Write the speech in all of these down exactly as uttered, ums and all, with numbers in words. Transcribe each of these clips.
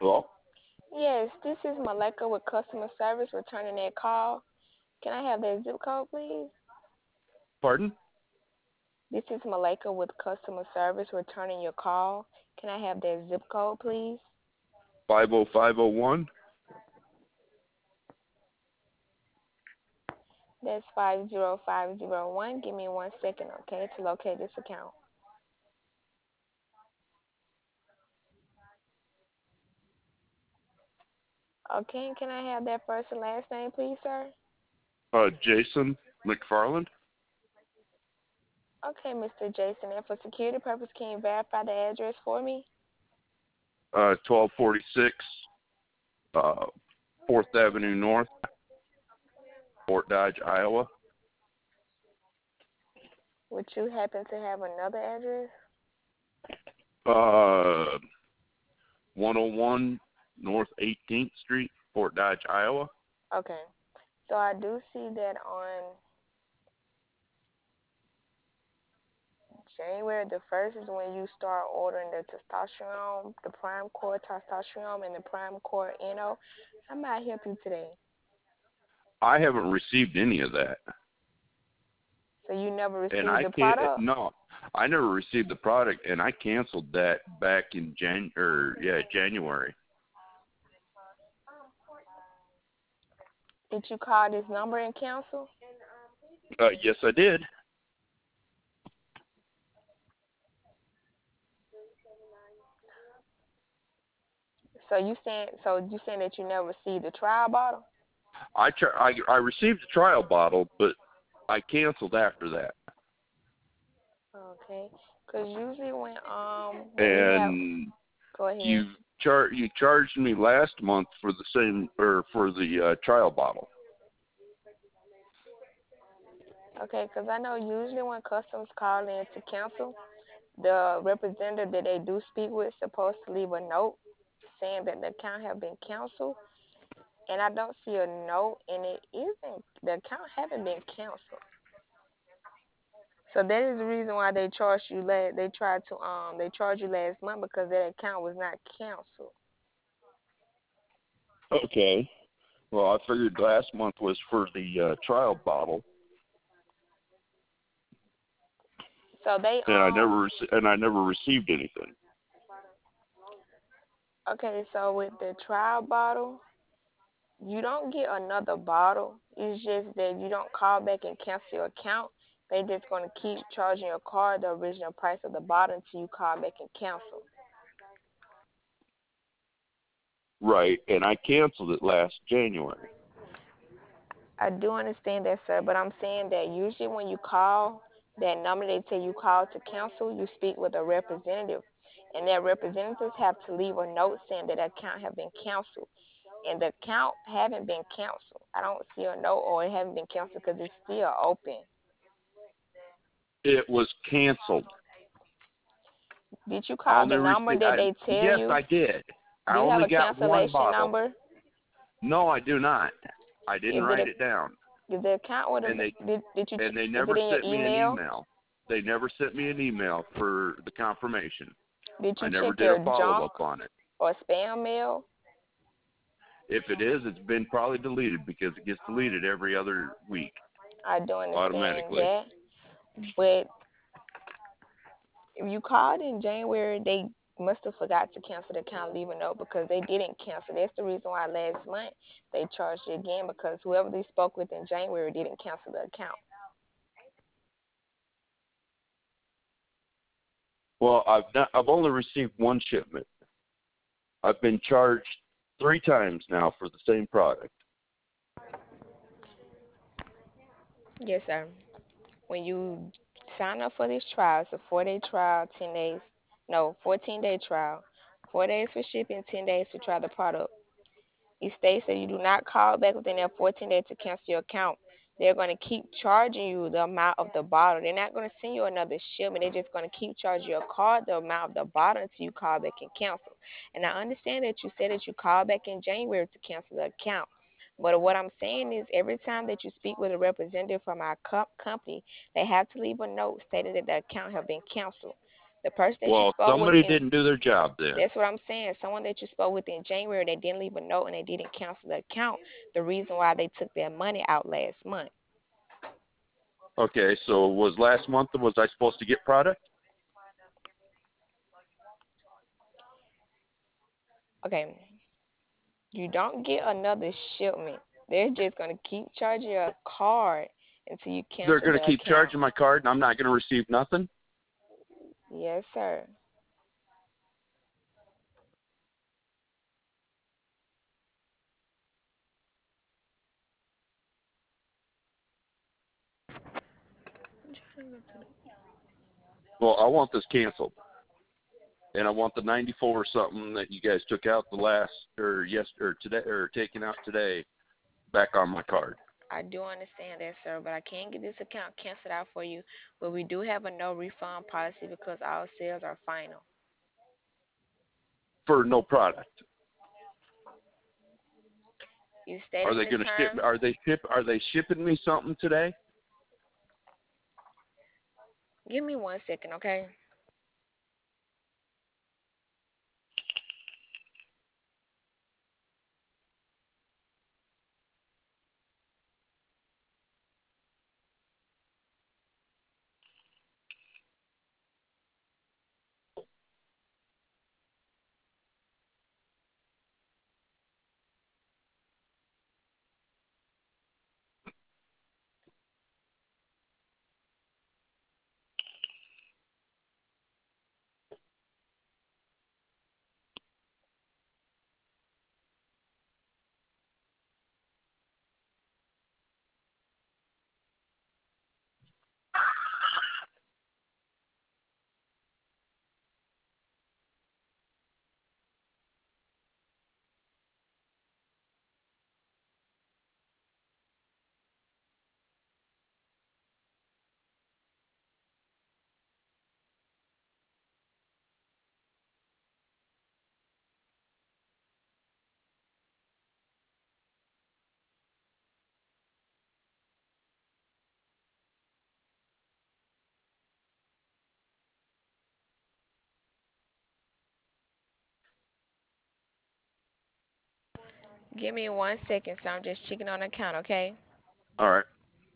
Hello? Yes, this is Maleka with customer service returning that call. Can I have that zip code, please? Pardon? This is Maleka with customer service returning your call. Can I have that zip code, please? five oh five oh one? That's five zero five zero one. Give me one second, okay, to locate this account. Okay, can I have that first and last name, please, sir? Uh, Jason McFarland? Okay, Mister Jason, and for security purpose, can you verify the address for me? Uh, twelve forty-six uh, fourth Avenue North, Fort Dodge, Iowa. Would you happen to have another address? Uh, one oh one North eighteenth Street, Fort Dodge, Iowa. Okay, so I do see that on January the first is when you start ordering the testosterone, the Prime Core testosterone, and the Prime Core Eno. How may I help you today? I haven't received any of that. So you never And received I the can't, product? no, I never received the product, and I canceled that back in Jan, or yeah, January. Did you call this number and cancel? Uh, yes, I did. So you saying so you saying that you never received the trial bottle? I, tr- I I received a trial bottle, but I canceled after that. Okay, because usually when um when we have And go ahead. you char you charged me last month for the same or for the uh, trial bottle. Okay, because I know usually when customs call in to cancel, the representative that they do speak with is supposed to leave a note saying that the account have been canceled, and I don't see a note, and it isn't the account haven't been canceled. So that is the reason why they charged you last. They tried to um they charged you last month because that account was not canceled. Okay. Well, I figured last month was for the uh, trial bottle, So they and I um never rece- and I never received anything. okay, so with the trial bottle, you don't get another bottle. It's just that you don't call back and cancel your account. They just gonna keep charging your card the original price of the bottle until you call back and cancel. Right, and I canceled it last January. I do understand that, sir, but I'm saying that usually when you call that number, they tell you call to cancel, you speak with a representative, and that representatives have to leave a note saying that account have been canceled, and the account haven't been canceled. I don't see a note or it haven't been canceled because it's still open. It was canceled. Did you I call the only number received. that I, they tell yes, you? I did. I Do you have only a got one cancellation bottle. number? No, I do not. I didn't Is it write it a, down, is the account would have and been, they did, did you and they is it never in your sent me an email? email. They never sent me an email for the confirmation. Did I you never check did a your follow junk up on it. or spam mail? If it is, it's been probably deleted because it gets deleted every other week I do understand automatically. that, but if you called in January, they must have forgot to cancel the account, leave a note because they didn't cancel. That's the reason why last month they charged you again because whoever they spoke with in January didn't cancel the account. Well, I've not, I've only received one shipment. I've been charged three times now for the same product. Yes, sir. When you sign up for this trial, it's a four day trial, ten days, no, fourteen day trial, four days for shipping, ten days to try the product. It states that you do not call back within that fourteen days to cancel your account. They're going to keep charging you the amount of the bottle. They're not going to send you another shipment. They're just going to keep charging your card the amount of the bottle until you call back and cancel. And I understand that you said that you called back in January to cancel the account. But what I'm saying is every time that you speak with a representative from our co- company, they have to leave a note stating that the account has been canceled. The person that you Well, spoke with somebody in didn't do their job then. that's what I'm saying. Someone that you spoke with in January, they didn't leave a note and they didn't cancel the account. The reason why they took their money out last month. Okay, so was last month, was I supposed to get product? Okay, you don't get another shipment. They're just gonna keep charging your card until you They're cancel going to the keep account. charging my card and I'm not going to receive nothing? Yes, sir. Well, I want this canceled. And I want the ninety-four or something that you guys took out the last, or yes, or today, or taken out today back on my card. I do understand that, sir, but I can't get this account canceled out for you. But we do have a no refund policy because all sales are final. For no product. You Are stated in they the going to ship? terms. Are they ship? Are they shipping me something today? Give me one second, okay? Give me one second, so I'm just checking on the account, okay? All right.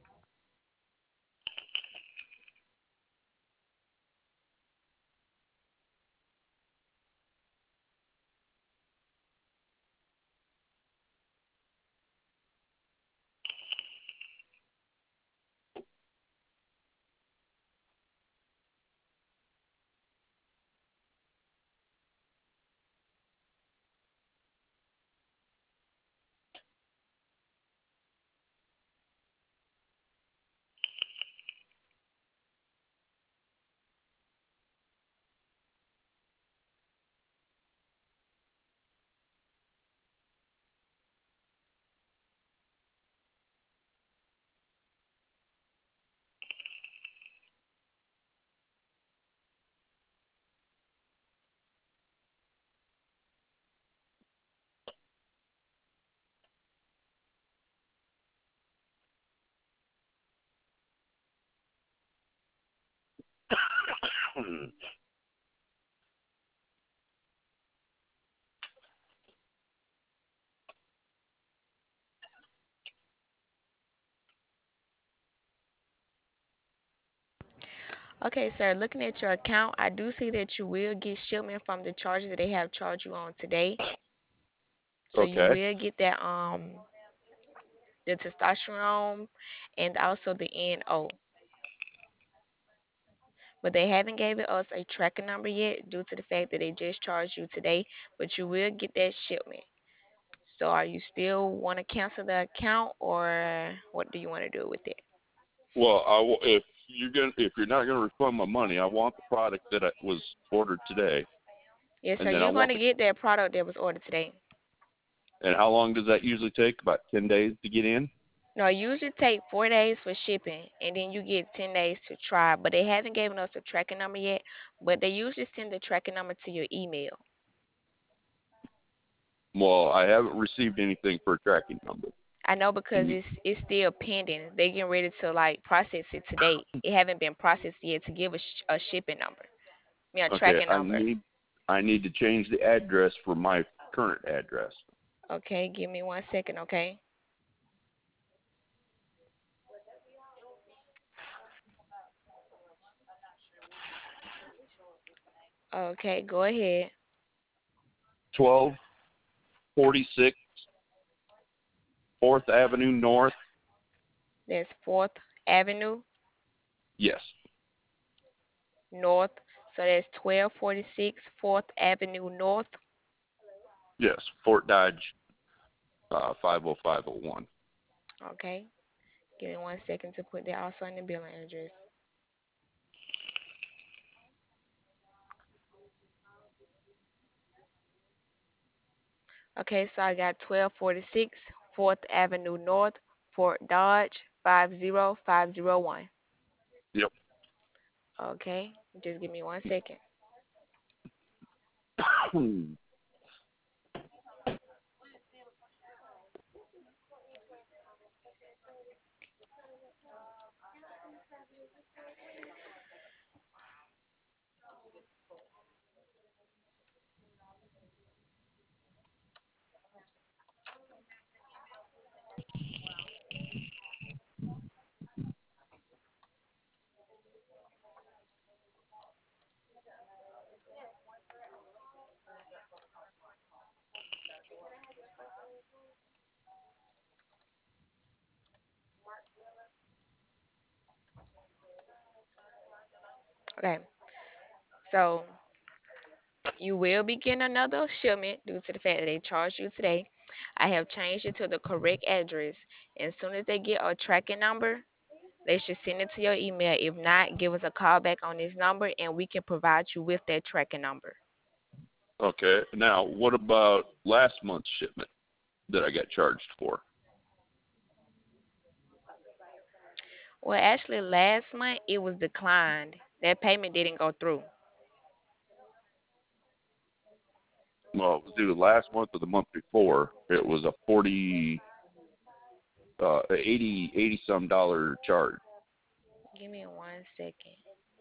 Okay, sir, looking at your account, I do see that you will get shipment from the charges that they have charged you on today. So you Okay. will get that um the testosterone and also the N O. But they haven't given us a tracking number yet due to the fact that they just charged you today, but you will get that shipment. So are you still want to cancel the account or what do you want to do with it? Well, I w- if you're gonna if you're not gonna refund my money, I want the product that I was ordered today, Yes, sir. and then I You're going want to the. get that product that was ordered today. And how long does that usually take? About ten days to get in. No, it usually take four days for shipping, and then you get ten days to try. But they haven't given us a tracking number yet. But they usually send the tracking number to your email. Well, I haven't received anything for a tracking number. I know And because you, it's it's still pending. They getting ready to like process it today. It haven't been processed yet to give a, sh- a shipping number. I me a Okay, tracking I number. need I need to change the address for my current address. Okay, give me one second, okay? Okay, go ahead. twelve forty-six Fourth Avenue North. That's Fourth Avenue Yes, North. So that's twelve forty-six Fourth Avenue North. yes, Fort Dodge, uh, five oh five oh one. Okay. Give me one second to put that also in the billing address. Okay, so I got twelve forty-six Fourth Avenue North, Fort Dodge, five zero five zero one. Yep. Okay, just give me one second. Okay, so you will be getting another shipment due to the fact that they charged you today. I have changed it to the correct address. As soon as they get a tracking number, they should send it to your email. If not, give us a call back on this number and we can provide you with that tracking number. Okay. Now, what about last month's shipment that I got charged for? Well, actually, last month it was declined. That payment didn't go through. Well, it was due last month or the month before. It was a forty, uh, eighty, eighty some dollar charge. Give me one second.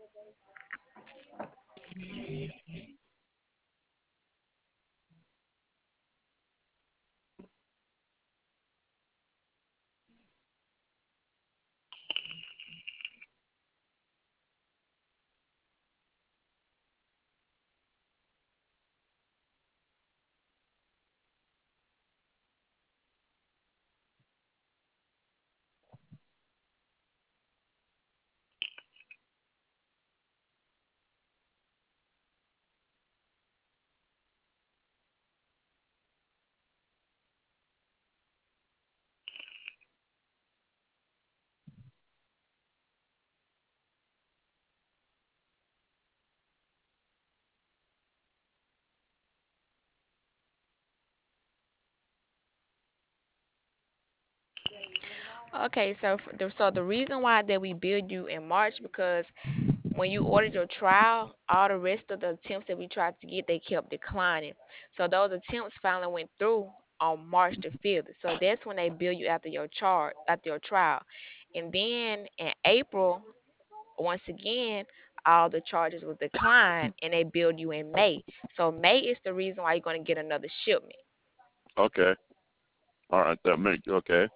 Okay, so f- the, so the reason why that we billed you in March because when you ordered your trial, all the rest of the attempts that we tried to get, they kept declining. So those attempts finally went through on March the fifth. So that's when they bill you after your chart, after your trial. And then in April, once again, all the charges was declined and they billed you in May. So May is the reason why you're going to get another shipment. Okay. All right. That makes okay.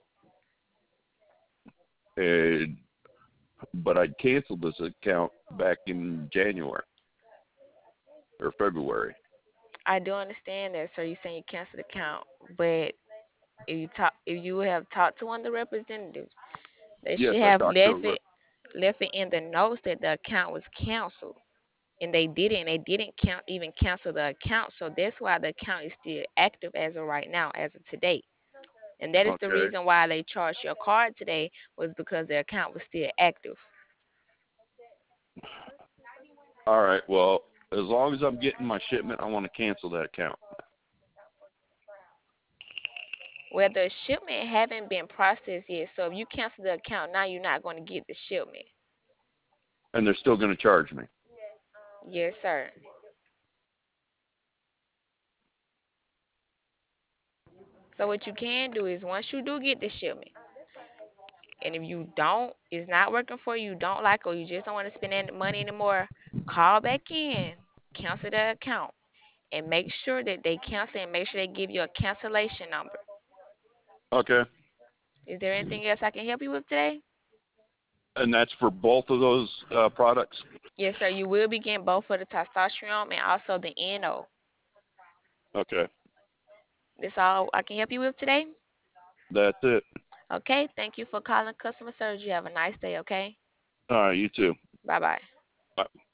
And but I canceled this account back in January or February. I do understand that, sir. You're saying you canceled the account, but if you talk, if you have talked to one of the representatives, they Yes, should I have talked to left her. it left it in the notes that the account was canceled, and they didn't. They didn't count even cancel the account, so that's why the account is still active as of right now, as of today. And that is the Okay. reason why they charged your card today was because the account was still active. All right. Well, as long as I'm getting my shipment, I want to cancel that account. Well, the shipment haven't been processed yet, so if you cancel the account now, you're not going to get the shipment. And they're still going to charge me. Yes, sir. So what you can do is once you do get the shipment, and if you don't, it's not working for you, you don't like, or you just don't want to spend any money anymore, call back in. cancel that account, and make sure that they cancel and make sure they give you a cancellation number. Okay. Is there anything else I can help you with today? And that's for both of those uh, products? Yes, sir. You will be getting both for the testosterone and also the N O. Okay. That's all I can help you with today? That's it. Okay. Thank you for calling customer service. You have a nice day, okay? All right, you too. Bye-bye. Bye.